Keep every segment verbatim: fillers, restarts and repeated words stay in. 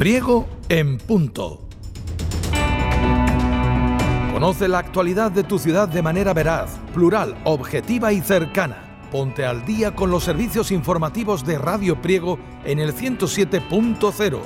Priego en punto. Conoce la actualidad de tu ciudad de manera veraz, plural, objetiva y cercana. Ponte al día con los servicios informativos de Radio Priego en el ciento siete punto cero.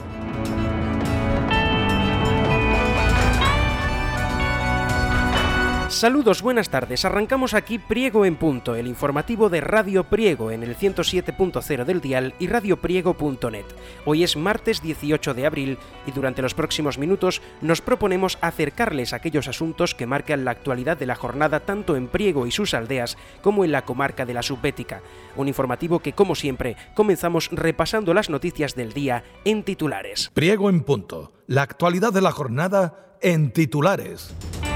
Saludos, buenas tardes. Arrancamos aquí Priego en punto, el informativo de Radio Priego en el ciento siete punto cero del dial y radio priego punto net. Hoy es martes dieciocho de abril y durante los próximos minutos nos proponemos acercarles a aquellos asuntos que marcan la actualidad de la jornada tanto en Priego y sus aldeas como en la comarca de la Subbética. Un informativo que, como siempre, comenzamos repasando las noticias del día en titulares. Priego en punto, la actualidad de la jornada en titulares.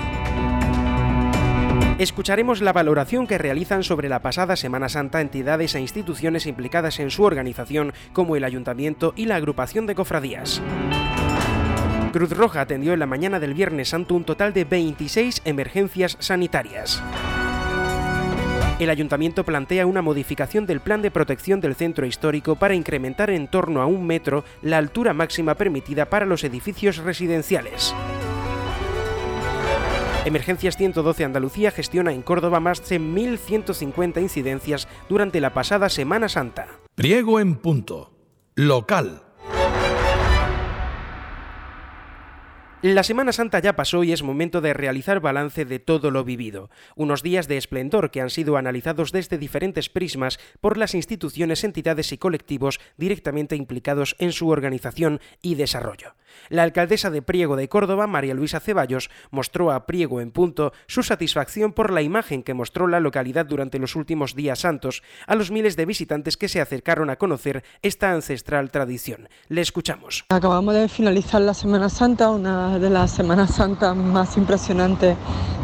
Escucharemos la valoración que realizan sobre la pasada Semana Santa entidades e instituciones implicadas en su organización, como el Ayuntamiento y la Agrupación de Cofradías. Cruz Roja atendió en la mañana del Viernes Santo un total de veintiséis emergencias sanitarias. El Ayuntamiento plantea una modificación del plan de protección del centro histórico para incrementar en torno a un metro la altura máxima permitida para los edificios residenciales. Emergencias ciento doce Andalucía gestiona en Córdoba más de mil ciento cincuenta incidencias durante la pasada Semana Santa. Priego en punto. Local. La Semana Santa ya pasó y es momento de realizar balance de todo lo vivido. Unos días de esplendor que han sido analizados desde diferentes prismas por las instituciones, entidades y colectivos directamente implicados en su organización y desarrollo. La alcaldesa de Priego de Córdoba, María Luisa Ceballos, mostró a Priego en punto su satisfacción por la imagen que mostró la localidad durante los últimos días santos a los miles de visitantes que se acercaron a conocer esta ancestral tradición. Le escuchamos. Acabamos de finalizar la Semana Santa, una de las Semanas Santas más impresionantes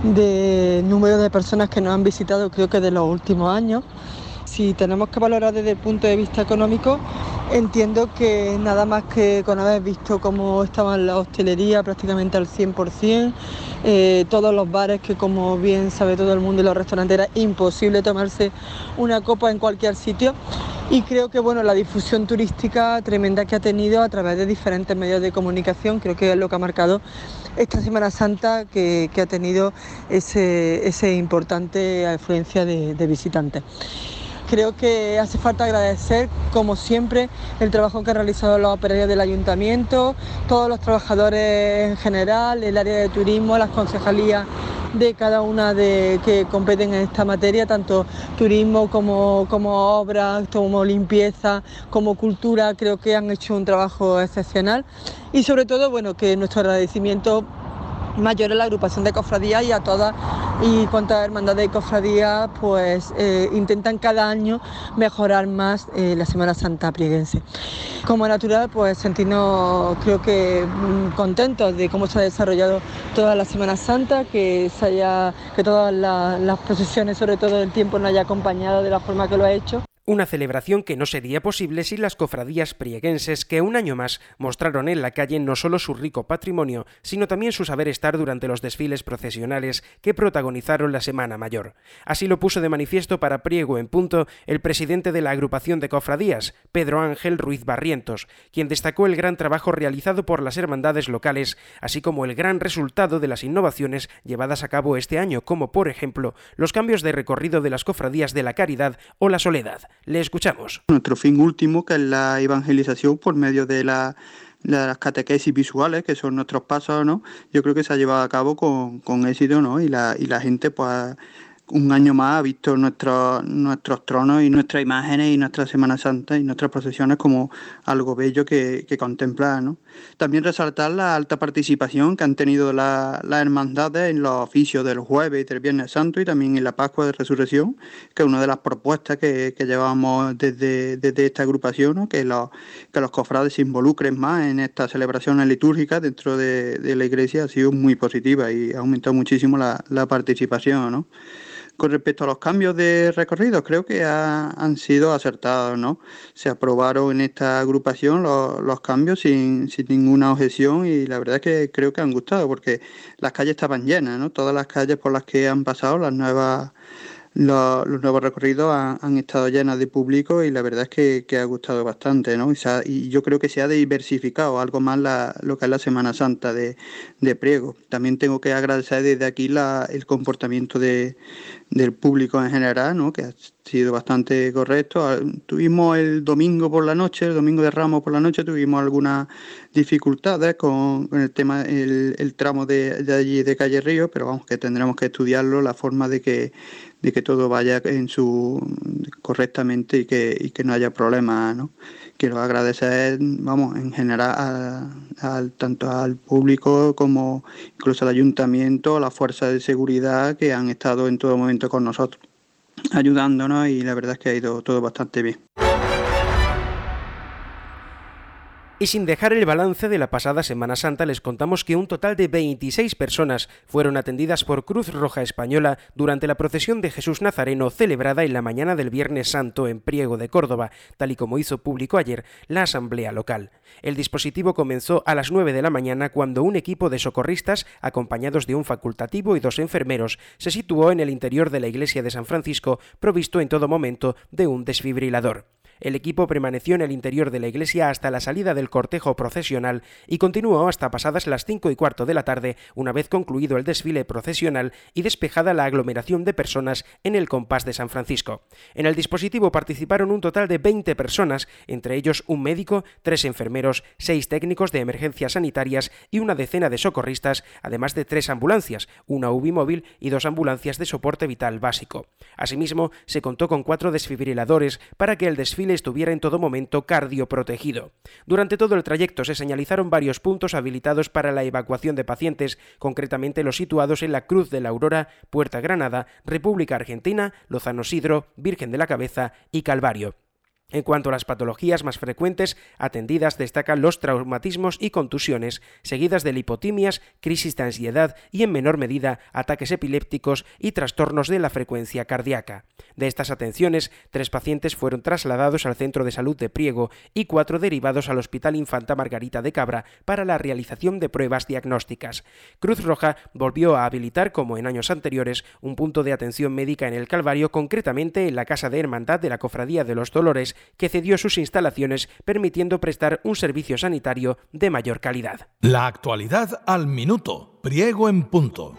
de número de personas que nos han visitado, creo que de los últimos años. Si tenemos que valorar desde el punto de vista económico, entiendo que nada más que con haber visto cómo estaba la hostelería prácticamente al cien por ciento, eh, todos los bares que, como bien sabe todo el mundo, y los restaurantes, era imposible tomarse una copa en cualquier sitio. Y creo que bueno, la difusión turística tremenda que ha tenido a través de diferentes medios de comunicación, creo que es lo que ha marcado esta Semana Santa, que, que ha tenido ese, ese importante afluencia de, de visitantes. Creo que hace falta agradecer, como siempre, el trabajo que han realizado los operarios del Ayuntamiento, todos los trabajadores en general, el área de turismo, las concejalías de cada una de que competen en esta materia, tanto turismo como, como obras, como limpieza, como cultura. Creo que han hecho un trabajo excepcional y sobre todo, bueno, que nuestro agradecimiento mayor a la agrupación de cofradías y a todas y cuantas hermandades de cofradías pues eh, intentan cada año mejorar más eh, la Semana Santa prieguense. Como natural, pues sentirnos creo que mmm, contentos de cómo se ha desarrollado toda la Semana Santa, que se haya, que todas la, las procesiones, sobre todo el tiempo, nos haya acompañado de la forma que lo ha hecho. Una celebración que no sería posible sin las cofradías prieguenses que un año más mostraron en la calle no solo su rico patrimonio, sino también su saber estar durante los desfiles procesionales que protagonizaron la Semana Mayor. Así lo puso de manifiesto para Priego en punto el presidente de la agrupación de cofradías, Pedro Ángel Ruiz Barrientos, quien destacó el gran trabajo realizado por las hermandades locales, así como el gran resultado de las innovaciones llevadas a cabo este año, como por ejemplo los cambios de recorrido de las cofradías de la Caridad o la Soledad. Le escuchamos. Nuestro fin último, que es la evangelización por medio de, la, de las catequesis visuales, que son nuestros pasos, ¿no? Yo creo que se ha llevado a cabo con, con éxito, ¿no? Y la, y la gente, pues, un año más ha visto nuestros nuestros tronos y nuestras imágenes y nuestras Semanas Santas y nuestras procesiones como algo bello que, que contemplar, ¿no? También resaltar la alta participación que han tenido la, las hermandades en los oficios del jueves y del Viernes Santo y también en la Pascua de Resurrección, que es una de las propuestas que, que llevamos desde, desde esta agrupación, ¿no? Que los, que los cofrades se involucren más en estas celebraciones litúrgicas dentro de, de la Iglesia ha sido muy positiva y ha aumentado muchísimo la, la participación, ¿no? Con respecto a los cambios de recorrido, creo que ha, han sido acertados, ¿no? Se aprobaron en esta agrupación los, los cambios sin, sin ninguna objeción y la verdad es que creo que han gustado porque las calles estaban llenas, ¿no? Todas las calles por las que han pasado las nuevas Los, los nuevos recorridos han, han estado llenos de público y la verdad es que, que ha gustado bastante, ¿no? Y, se ha, y yo creo que se ha diversificado algo más la, lo que es la Semana Santa de, de Priego. También tengo que agradecer desde aquí la, el comportamiento de, del público en general, ¿no? Que ha sido bastante correcto. Tuvimos el domingo por la noche, el domingo de Ramos por la noche, tuvimos algunas dificultades con, con el tema, el, el tramo de, de allí de Calle Río, pero vamos, que tendremos que estudiarlo, la forma de que de que todo vaya en su correctamente y que, y que no haya problemas, ¿no? Quiero agradecer, vamos, en general a, a, tanto al público como incluso al ayuntamiento, a las fuerzas de seguridad que han estado en todo momento con nosotros, ayudándonos, y la verdad es que ha ido todo bastante bien. Y sin dejar el balance de la pasada Semana Santa, les contamos que un total de veintiséis personas fueron atendidas por Cruz Roja Española durante la procesión de Jesús Nazareno celebrada en la mañana del Viernes Santo en Priego de Córdoba, tal y como hizo público ayer la asamblea local. El dispositivo comenzó a las nueve de la mañana cuando un equipo de socorristas, acompañados de un facultativo y dos enfermeros, se situó en el interior de la iglesia de San Francisco, provisto en todo momento de un desfibrilador. El equipo permaneció en el interior de la iglesia hasta la salida del cortejo procesional y continuó hasta pasadas las cinco y cuarto de la tarde, una vez concluido el desfile procesional y despejada la aglomeración de personas en el compás de San Francisco. En el dispositivo participaron un total de veinte personas, entre ellos un médico, tres enfermeros, seis técnicos de emergencias sanitarias y una decena de socorristas, además de tres ambulancias, una U B I móvil y dos ambulancias de soporte vital básico. Asimismo, se contó con cuatro desfibriladores para que el desfile estuviera en todo momento cardioprotegido. Durante todo el trayecto se señalizaron varios puntos habilitados para la evacuación de pacientes, concretamente los situados en la Cruz de la Aurora, Puerta Granada, República Argentina, Lozano Sidro, Virgen de la Cabeza y Calvario. En cuanto a las patologías más frecuentes atendidas, destacan los traumatismos y contusiones, seguidas de lipotimias, crisis de ansiedad y, en menor medida, ataques epilépticos y trastornos de la frecuencia cardíaca. De estas atenciones, tres pacientes fueron trasladados al Centro de Salud de Priego y cuatro derivados al Hospital Infanta Margarita de Cabra para la realización de pruebas diagnósticas. Cruz Roja volvió a habilitar, como en años anteriores, un punto de atención médica en el Calvario, concretamente en la Casa de Hermandad de la Cofradía de los Dolores, que cedió sus instalaciones, permitiendo prestar un servicio sanitario de mayor calidad. La actualidad al minuto. Priego en punto.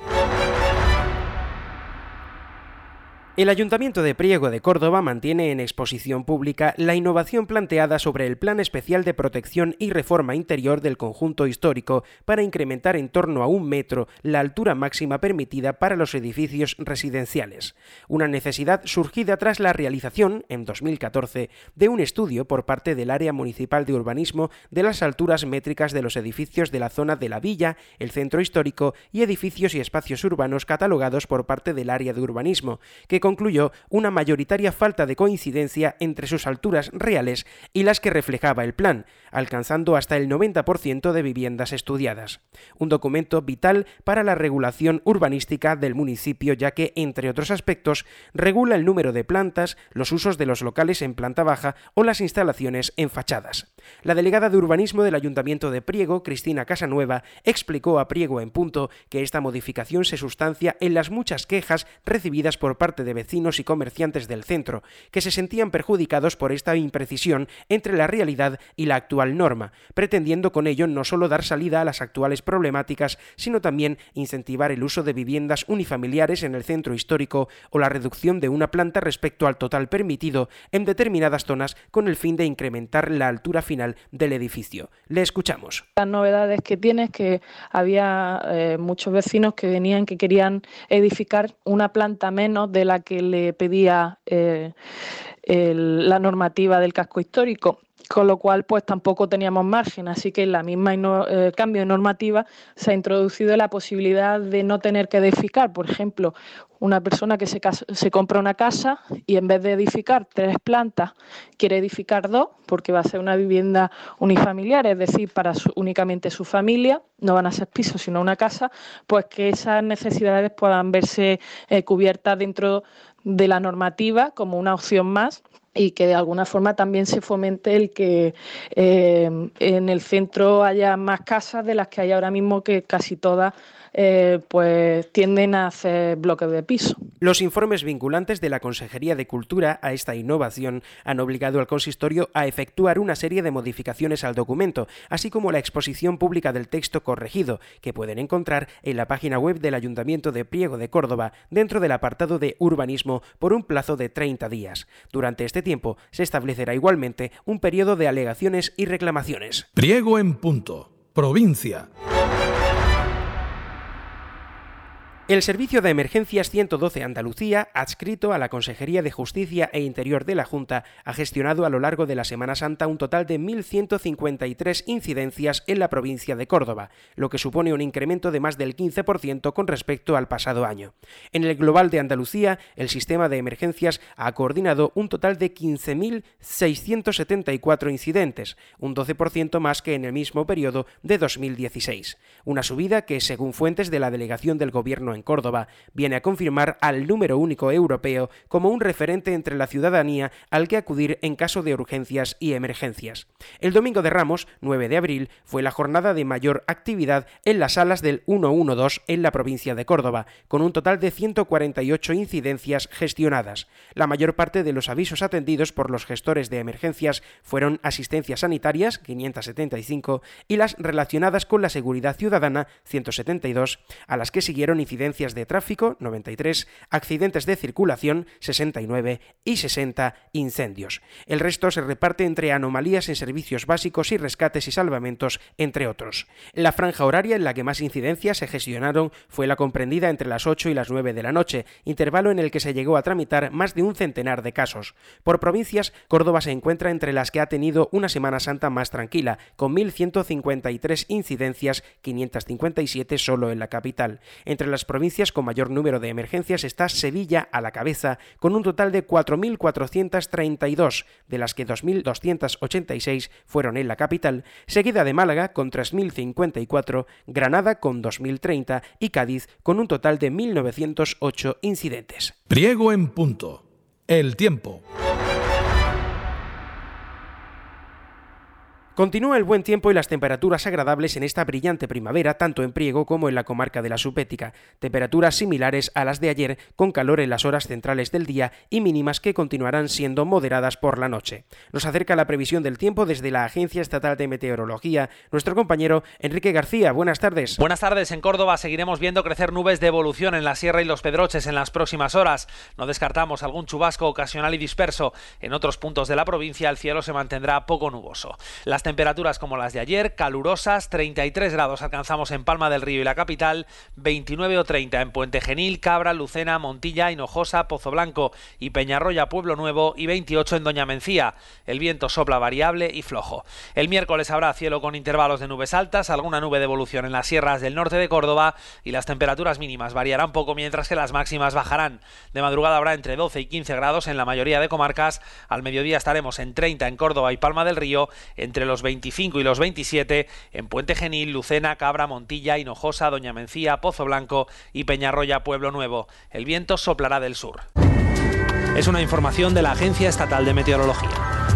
El Ayuntamiento de Priego de Córdoba mantiene en exposición pública la innovación planteada sobre el Plan Especial de Protección y Reforma Interior del conjunto histórico para incrementar en torno a un metro la altura máxima permitida para los edificios residenciales. Una necesidad surgida tras la realización, en dos mil catorce, de un estudio por parte del Área Municipal de Urbanismo de las alturas métricas de los edificios de la zona de la Villa, el Centro Histórico y edificios y espacios urbanos catalogados por parte del Área de Urbanismo, que concluyó una mayoritaria falta de coincidencia entre sus alturas reales y las que reflejaba el plan, alcanzando hasta el noventa por ciento de viviendas estudiadas. Un documento vital para la regulación urbanística del municipio, ya que, entre otros aspectos, regula el número de plantas, los usos de los locales en planta baja o las instalaciones en fachadas. La delegada de Urbanismo del Ayuntamiento de Priego, Cristina Casanueva, explicó a Priego en Punto que esta modificación se sustancia en las muchas quejas recibidas por parte de vecinos y comerciantes del centro, que se sentían perjudicados por esta imprecisión entre la realidad y la actual norma, pretendiendo con ello no solo dar salida a las actuales problemáticas, sino también incentivar el uso de viviendas unifamiliares en el centro histórico o la reducción de una planta respecto al total permitido en determinadas zonas con el fin de incrementar la altura final del edificio. Le escuchamos. Las novedades que tiene es que había eh, muchos vecinos que venían que querían edificar una planta menos de la que le pedía eh, el, la normativa del casco histórico, con lo cual pues tampoco teníamos margen, así que en la misma eh, cambio de normativa se ha introducido la posibilidad de no tener que edificar. Por ejemplo, una persona que se, casa, se compra una casa y en vez de edificar tres plantas quiere edificar dos, porque va a ser una vivienda unifamiliar, es decir, para su, únicamente su familia, no van a ser pisos sino una casa, pues que esas necesidades puedan verse eh, cubiertas dentro de la normativa como una opción más, y que de alguna forma también se fomente el que eh, en el centro haya más casas de las que hay ahora mismo, que casi todas eh, pues tienden a hacer bloques de piso. Los informes vinculantes de la Consejería de Cultura a esta innovación han obligado al consistorio a efectuar una serie de modificaciones al documento, así como la exposición pública del texto corregido, que pueden encontrar en la página web del Ayuntamiento de Priego de Córdoba, dentro del apartado de Urbanismo, por un plazo de treinta días. Durante este tiempo se establecerá igualmente un periodo de alegaciones y reclamaciones. Priego en punto. Provincia. El Servicio de Emergencias ciento doce Andalucía, adscrito a la Consejería de Justicia e Interior de la Junta, ha gestionado a lo largo de la Semana Santa un total de mil ciento cincuenta y tres incidencias en la provincia de Córdoba, lo que supone un incremento de más del quince por ciento con respecto al pasado año. En el global de Andalucía, el sistema de emergencias ha coordinado un total de quince mil seiscientos setenta y cuatro incidentes, un doce por ciento más que en el mismo periodo de dos mil dieciséis. Una subida que, según fuentes de la Delegación del Gobierno en Córdoba, viene a confirmar al número único europeo como un referente entre la ciudadanía al que acudir en caso de urgencias y emergencias. El domingo de Ramos, nueve de abril, fue la jornada de mayor actividad en las salas del ciento doce en la provincia de Córdoba, con un total de ciento cuarenta y ocho incidencias gestionadas. La mayor parte de los avisos atendidos por los gestores de emergencias fueron asistencias sanitarias, quinientas setenta y cinco, y las relacionadas con la seguridad ciudadana, ciento setenta y dos, a las que siguieron incidencias de tráfico, noventa y tres, accidentes de circulación, sesenta y nueve, y sesenta incendios. El resto se reparte entre anomalías en servicios básicos y rescates y salvamentos, entre otros. La franja horaria en la que más incidencias se gestionaron fue la comprendida entre las ocho y las nueve de la noche, intervalo en el que se llegó a tramitar más de un centenar de casos. Por provincias, Córdoba se encuentra entre las que ha tenido una Semana Santa más tranquila, con mil ciento cincuenta y tres incidencias, quinientas cincuenta y siete solo en la capital. Entre las provincias con mayor número de emergencias está Sevilla a la cabeza, con un total de cuatro mil cuatrocientas treinta y dos, de las que dos mil doscientas ochenta y seis fueron en la capital, seguida de Málaga con tres mil cincuenta y cuatro, Granada con dos mil treinta y Cádiz con un total de mil novecientos ocho incidentes. Priego en punto. El tiempo. Continúa el buen tiempo y las temperaturas agradables en esta brillante primavera, tanto en Priego como en la comarca de la Supética. Temperaturas similares a las de ayer, con calor en las horas centrales del día y mínimas que continuarán siendo moderadas por la noche. Nos acerca la previsión del tiempo desde la Agencia Estatal de Meteorología, nuestro compañero Enrique García. Buenas tardes. Buenas tardes. En Córdoba seguiremos viendo crecer nubes de evolución en la sierra y los Pedroches en las próximas horas. No descartamos algún chubasco ocasional y disperso. En otros puntos de la provincia el cielo se mantendrá poco nuboso. Las temperaturas como las de ayer, calurosas, treinta y tres grados alcanzamos en Palma del Río y la capital, veintinueve o treinta en Puente Genil, Cabra, Lucena, Montilla, Hinojosa, Pozo Blanco y Peñarroya, Pueblo Nuevo, y veintiocho en Doña Mencía. El viento sopla variable y flojo. El miércoles habrá cielo con intervalos de nubes altas, alguna nube de evolución en las sierras del norte de Córdoba y las temperaturas mínimas variarán poco mientras que las máximas bajarán. De madrugada habrá entre doce y quince grados en la mayoría de comarcas, al mediodía estaremos en treinta en Córdoba y Palma del Río, entre los veinticinco y los veintisiete en Puente Genil, Lucena, Cabra, Montilla, Hinojosa, Doña Mencía, Pozo Blanco y Peñarroya, Pueblo Nuevo. El viento soplará del sur. Es una información de la Agencia Estatal de Meteorología.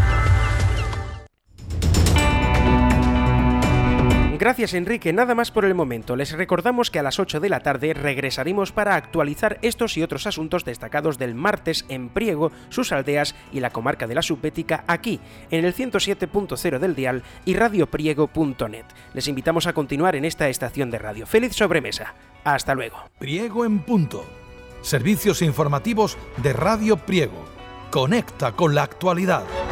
Gracias, Enrique. Nada más por el momento. Les recordamos que a las ocho de la tarde regresaremos para actualizar estos y otros asuntos destacados del martes en Priego, sus aldeas y la comarca de la Supética aquí, en el ciento siete punto cero del dial y radiopriego punto net. Les invitamos a continuar en esta estación de radio. Feliz sobremesa. Hasta luego. Priego en punto. Servicios informativos de Radio Priego. Conecta con la actualidad.